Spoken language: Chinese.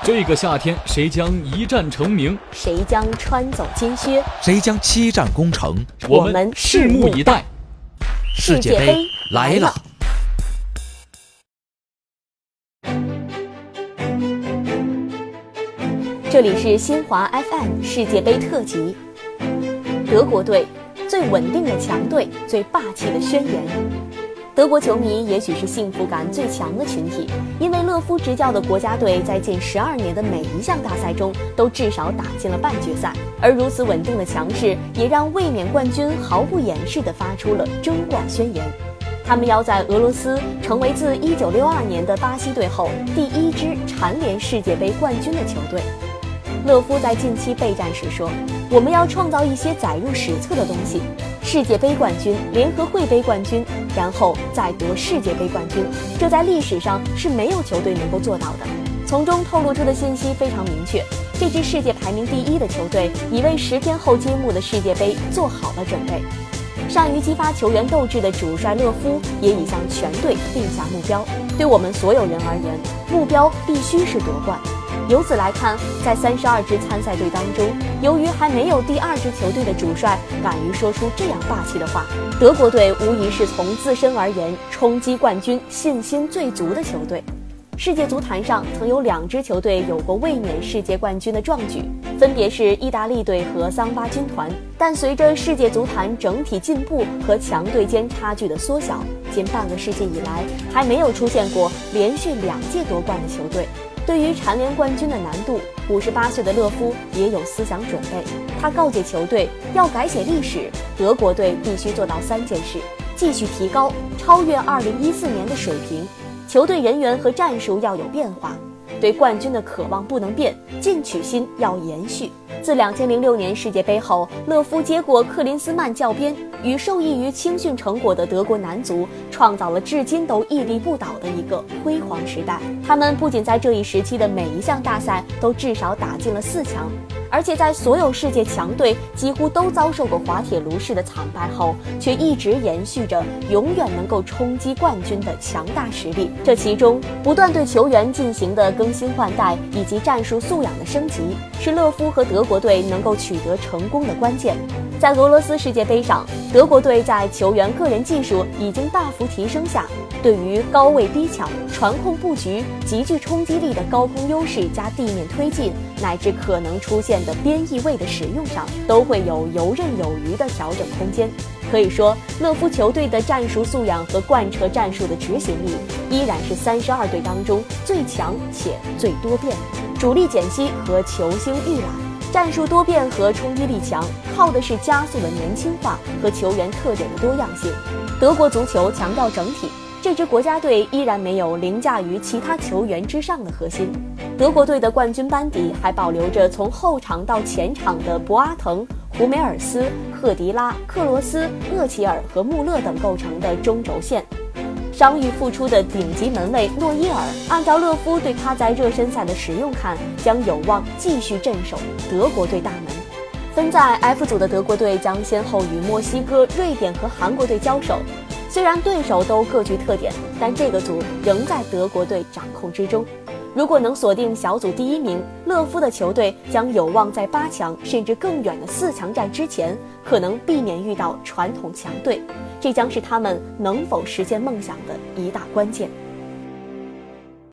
这个夏天，谁将一战成名？ 谁将穿走金靴？ 谁将七战攻城？ 我们拭目以待。 世界杯来了！ 这里是新华 FM 世界杯特辑。德国队，最稳定的强队，最霸气的宣言。德国球迷也许是幸福感最强的群体，因为勒夫执教的国家队在近12年的每一项大赛中都至少打进了半决赛，而如此稳定的强势也让卫冕冠军毫不掩饰地发出了争冠宣言。他们要在俄罗斯成为自1962年的巴西队后第一支蝉联世界杯冠军的球队。勒夫在近期备战时说，我们要创造一些载入史册的东西，世界杯冠军、联合会杯冠军，然后再夺世界杯冠军，这在历史上是没有球队能够做到的。从中透露出的信息非常明确，这支世界排名第1的球队已为10天后揭幕的世界杯做好了准备。善于激发球员斗志的主帅勒夫也已向全队定下目标，对我们所有人而言，目标必须是夺冠。由此来看，在32支参赛队当中，由于还没有第2支球队的主帅敢于说出这样霸气的话，德国队无疑是从自身而言冲击冠军信心最足的球队。世界足坛上曾有2支球队有过卫冕世界冠军的壮举，分别是意大利队和桑巴军团。但随着世界足坛整体进步和强队间差距的缩小，近半个世纪以来还没有出现过连续2届夺冠的球队。对于蝉联冠军的难度，58岁的勒夫也有思想准备。他告诫球队，要改写历史，德国队必须做到3件事：继续提高，超越2014年的水平；球队人员和战术要有变化；对冠军的渴望不能变，进取心要延续。自2006年世界杯后，勒夫接过克林斯曼教鞭，与受益于青训成果的德国男足创造了至今都屹立不倒的一个辉煌时代。他们不仅在这一时期的每一项大赛都至少打进了4强，而且在所有世界强队几乎都遭受过滑铁卢式的惨败后，却一直延续着永远能够冲击冠军的强大实力。这其中不断对球员进行的更新换代以及战术素养的升级，是勒夫和德国队能够取得成功的关键。在俄罗斯世界杯上，德国队在球员个人技术已经大幅提升下，对于高位逼抢、传控布局、极具冲击力的高空优势加地面推进，乃至可能出现的边翼位的使用上，都会有游刃有余的调整空间。可以说，勒夫球队的战术素养和贯彻战术的执行力，依然是32队当中最强且最多变。主力减息和球星预览，战术多变和冲击力强，靠的是加速的年轻化和球员特点的多样性。德国足球强调整体，这支国家队依然没有凌驾于其他球员之上的核心。德国队的冠军班底还保留着从后场到前场的博阿滕、胡梅尔斯、赫迪拉、克罗斯、厄齐尔和穆勒等构成的中轴线。伤愈复出的顶级门卫诺伊尔，按照勒夫对他在热身赛的使用看，将有望继续镇守德国队大门。分在 F 组的德国队将先后与墨西哥、瑞典和韩国队交手。虽然对手都各具特点，但这个组仍在德国队掌控之中。如果能锁定小组第1名，勒夫的球队将有望在8强甚至更远的4强战之前，可能避免遇到传统强队，这将是他们能否实现梦想的一大关键。